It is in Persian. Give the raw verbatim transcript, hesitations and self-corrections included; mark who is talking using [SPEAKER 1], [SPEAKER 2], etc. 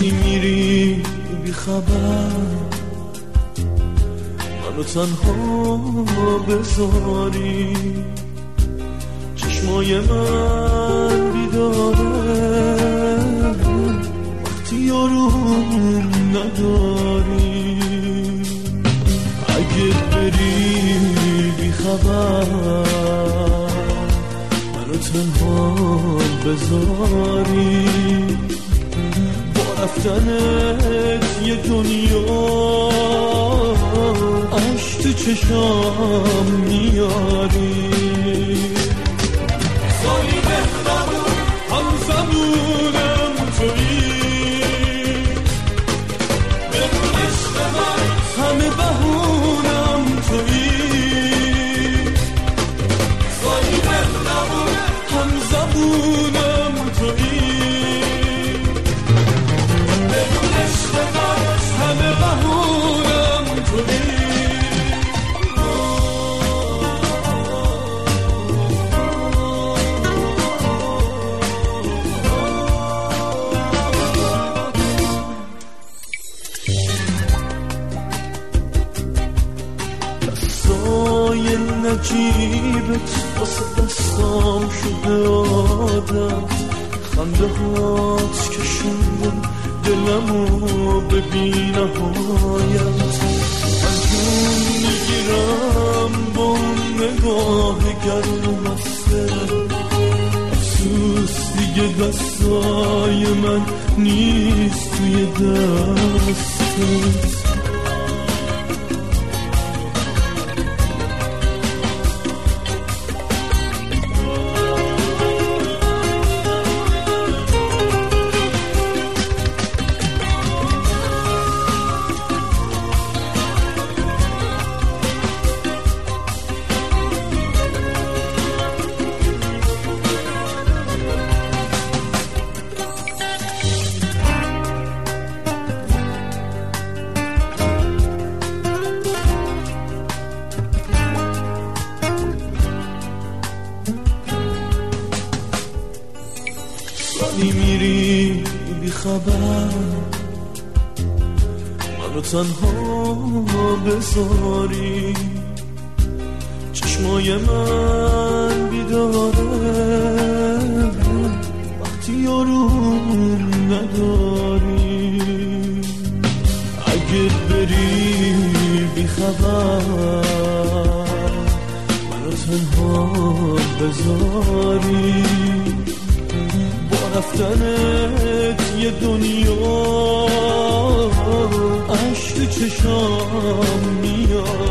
[SPEAKER 1] ولی میری بی خبر منو تنها بذاری، چشمای من بیداره وقتی یارون نداری. اگه بری بی خبر منو تنها بذاری، با رفتنت یه دنیا عشق تو چشام میاری. سالی بهرمون هم زمونم تویی، بدون عشق من همه بهونم تویی. سالی بهرمون هم زمونم تویی، بدون عشق من همه بهونم تویی. نجیبت واسه دستام شده عادت، خنده هات کشوندن دلمو به بی نهایت. من جون میگیرم با اون نگاه گرم مسته، افسوس دیگه دستای من نیست توی دستت. ولی میری بی خبر منو تنها بذاری، چشمای من بیداره وقتی یارون نداری. اگه بری بی خبر منو تنها بذاری، رفتنت یه دنیا عشق چشام میاد.